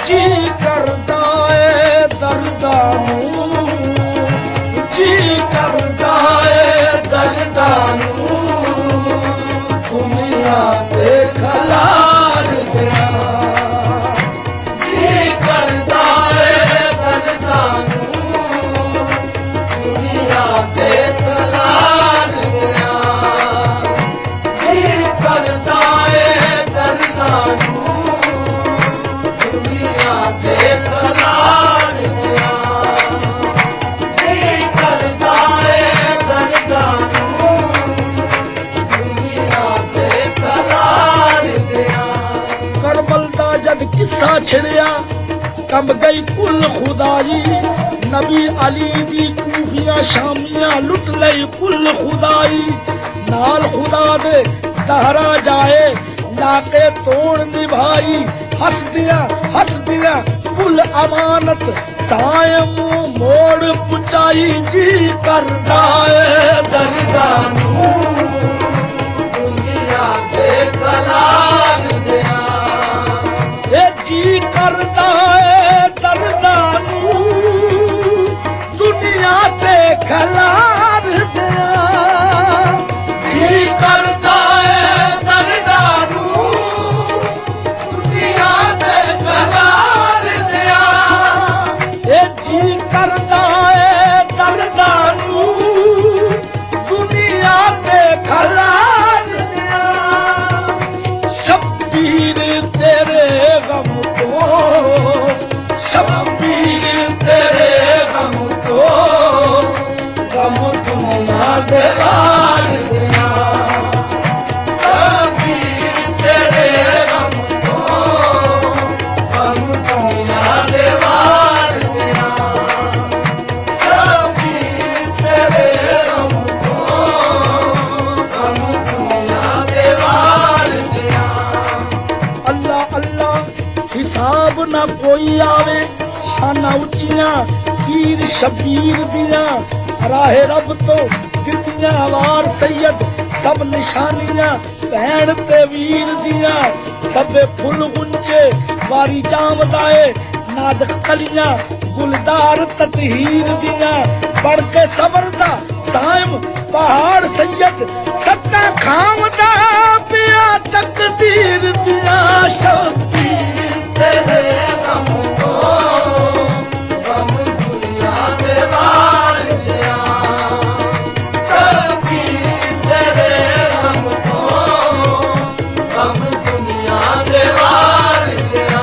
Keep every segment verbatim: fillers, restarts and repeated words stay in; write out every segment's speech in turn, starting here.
जी करदा ए दर्दा नू जी करदा ए दर्दा नू दुनिया ते खलार दिया जी करदा ए दर्दा नू दुनिया ते खलार दिया जी करदा ए दर्दा नू जद किस्सा छिड़िया कब गई कुल खुदाई नबी अली दी कूफियां शामियां लुट लई कुल खुदाई नाल खुदा दे सहरा जाए लाके तोड़ निभाई हस दिया हस दिया कुल अमानत सायम मोड़ पुचाई जी कर दाए दरदा नू दुनिया दे कलार दिया जी करदा ए दर्दा नू दुनिया ते खलार दिया जी करदा ए दर्दा नू दुनिया ते खलार दिया ए जी करदा ए दर्दा नू दुनिया ते खलार दिया शब्बीर तेरे गम शब्बीर तेरे गम को गम दुनिया दे वार दिया शब्बीर तेरे गम को गम दुनिया दे वार दिया शब्बीर तेरे गम को गम दुनिया दे वार दिया अल्लाह अल्लाह हिसाब ना कोई आवे शाना उचियां पीर शबीर दिया राहे रब तो दितियां वार सैयद सब निशानियां भैन ते वीर दिया सबे फुल गुंचे वारी जामदाए नाजक कलियां गुलजार ततहीर दिया बढ़ के सबर दा साइम पहाड़ सैयद सत्ता खामदा पिया तकदीर दिया शबीर तेरे गम को गम दुनिया दे वार दिया शबीर तेरे गम को गम दुनिया दे वार दिया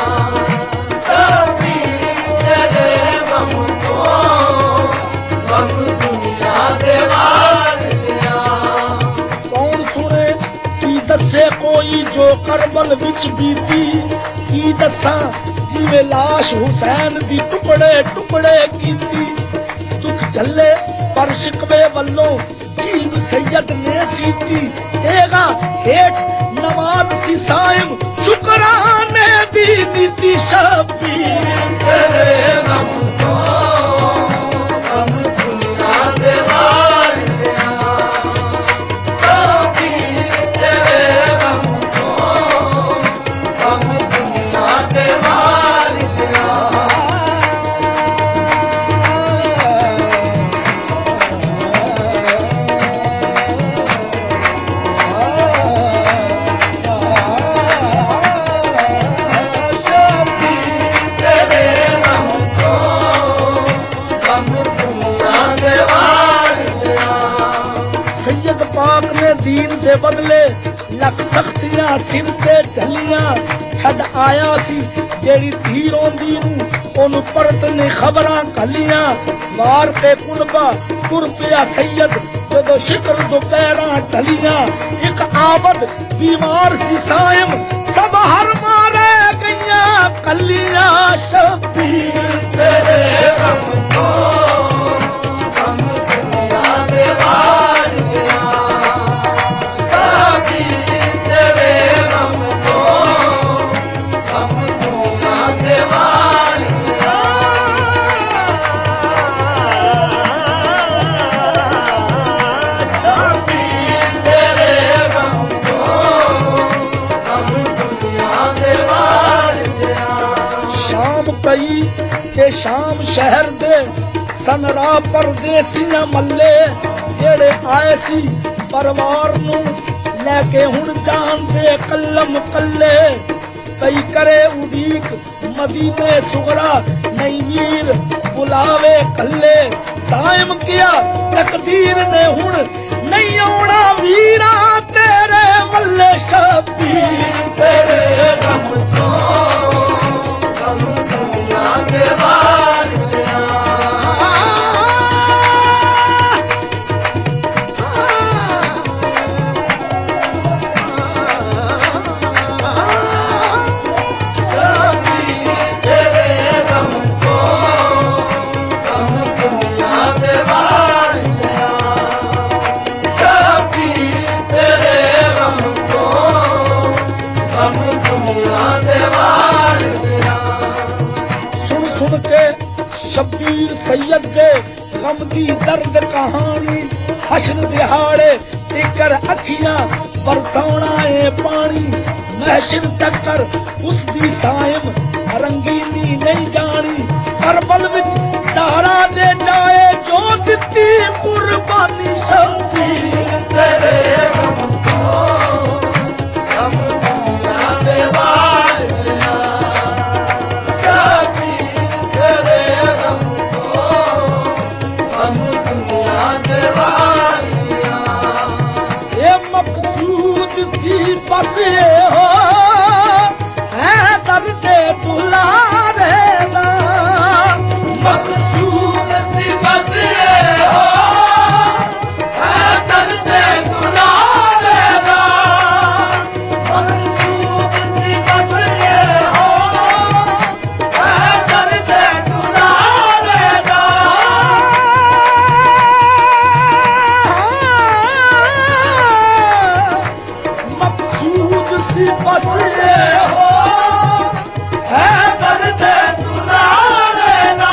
शबीर तेरे गम को गम दुनिया दे वार दिया कौन सुने की दसे कोई जो करबल विच बीती की दसा जिवे लाश हुसैन दी टुकड़े टुकड़े कीती दुख झल्ले पर शिकवे वल्लों जीन सैयद ने सीती तेगा हेठ नवाज सी साइम शुक्राने दी नीति शबीर तेरे गम को गम दुनिया दे वार दिया शबीर तेरे गम को गम दुनिया दे वार दिया सैयद पाक ने दीन दे बदले लख सख्तियां सिर ते झलियां छड आया सी जेड़ी धी रोंदी नू ओनू परत ने खबरां कलियां मार के कुनबा तुर पिया सैयद जदों शिकर दोपहरां टलियां एक आबद बीमार सी साइम सब हर मारे गईयां कलियां शबीर तेरे गम को गम दुनिया दे वार दिया शबीर तेरे गम को गम दुनिया दे वार दिया शबीर तेरे गम को गम दुनिया दे वार दिया आई ते शाम शहर दे सनरा परदेसियां मल्ले जेड़े आए सी परिवार नू लैके हुण जान दे कल्लम कल्ले कई करे उदीक मदीने सुगरा नहीं मीर बुलावे कल्ले साइम किया तकदीर ने हुण नहीं आउणा वीरा तेरे वल्ले शबीर तेरे गम तो गम दुनिया के बार शब्बीर सैयद दे गम दी दर्द कहानी हश्र दिहाड़े इकर अखियां बरसाउणा ए पानी महशर टक्कर उस दी साइम रंगीनी नहीं जानी करबल विच सहारा दे जाए जो दित्ती कुर्बानी शब्बीर तेरे गम तो गम दुनिया दे वार बस हो है दर्द दुलारे दा मकसूद सी बस हो है दर्द दुलारे दा मकसूद सी बस हो है दर्द दुलारे दा बस हो है दर्द दुलारे दा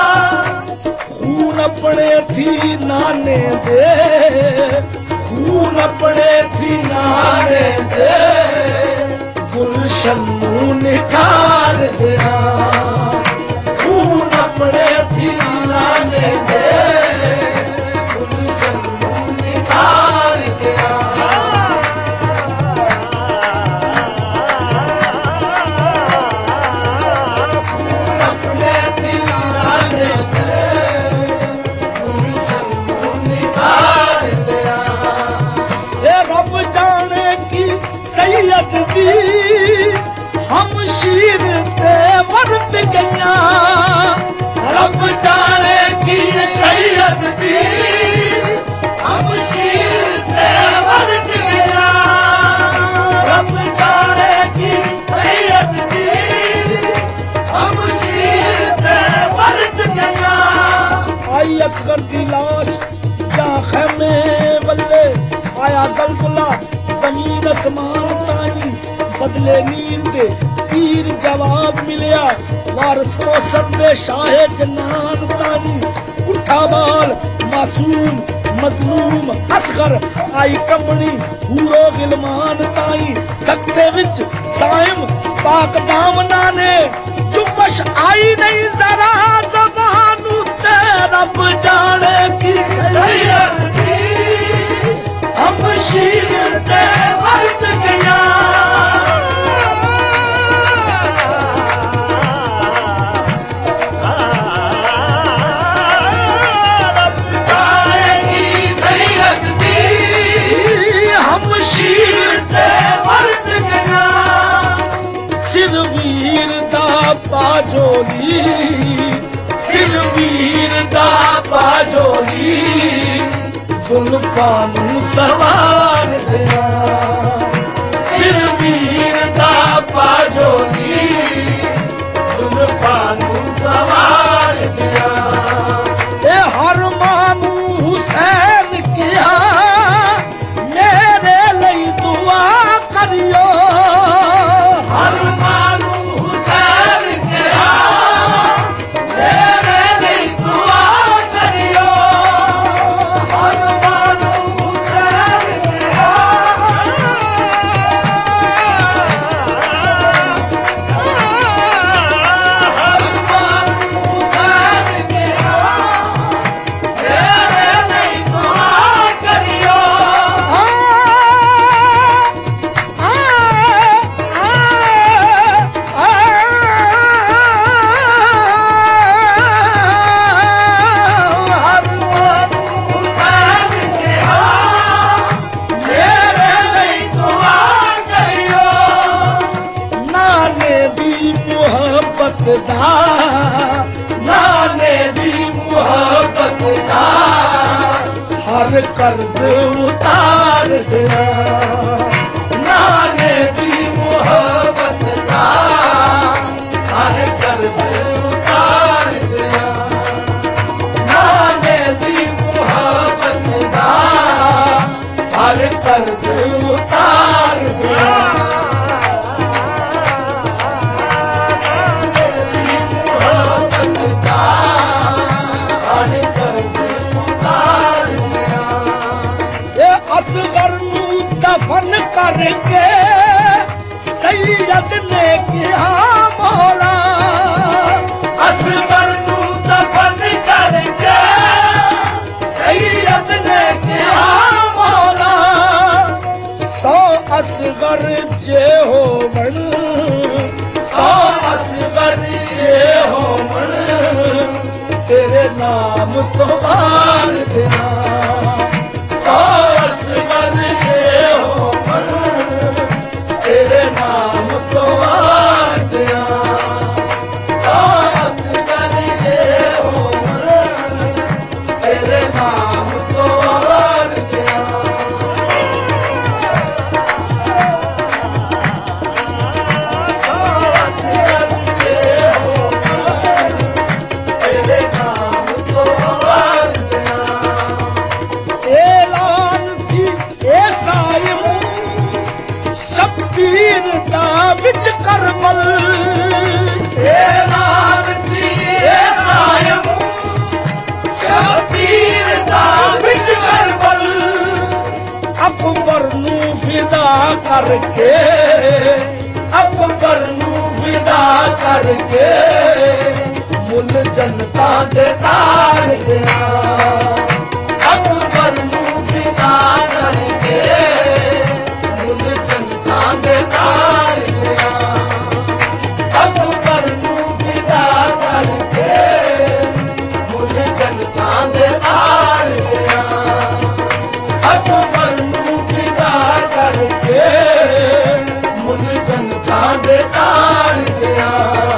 खून अपने थी नाने दे खून अपने थी नाने दे गुलशन नू निखार देना खून अपने थी नाने दे गुलशन नू निखार देना सैयद दी हम शीर ते वर्त गया रब जाने की सैयद दी हम शीर ते वर्त गया रब जाने की सैयद दी हम शीर ते वर्त गया आई असगर दी लाश या खैमे बल्ले आया जलजुला जमीन आसमान ताई बदले नीर दे तीर जवाब मिलिया वारस कौसर दे शाहे जन्नान ताई उठा बाल मासूम मजलूम असगर आई कंबनी हूरो गिलमान ताई सकते विच साइम पाक दामना ने जुबश आई नहीं जरा ज़बान ते रब जाने की सैयद दी हम शीर ते वर्त गया रब जाने की सैयद दी हम शीर ते वर्त गया सिर वीर दा पाजोली सिर वीर दा पाजोली जुल्फां नू सवार दिया सिर वीर दा पाजोली जुल्फां नू सवार दिया ए हर मानू हुसैन किया मेरे लई दुआ करियो हर मानू हुसैन किया मेरे लई दुआ करियो दा नाने दी मुहब्बत दा हर कर्ज उतार दिया नाने दी मुहब्बत दा हर कर्ज उतार दिया नाने दी मुहब्बत दा हर कर्ज उतार दिया असगर नू दफन करके सैयद ने किया मौला असगर नू दफन करके सैयद ने किया मौला सौ असगर जे हो मन सौ असगर जे हो मन तेरे नाम तो बार देना तेरे नाम तो दिया हो तेरे नाम तो दिया तेरे नाम तो दिया ऐलान सी ऐसा शब्बीर दा विच करबल ऐलान सी ऐसा शब्बीर दा विच करबल अकबर नू फिदा करके अकबर नू फिदा करके मुल जनता दे तार दिया अकबर नू फिदा करके मुल जनता दे तार दिया अकबर नू फिदा करके मुल जनता दे तार दिया अकबर नू फिदा करके मुल जनता दे तार दिया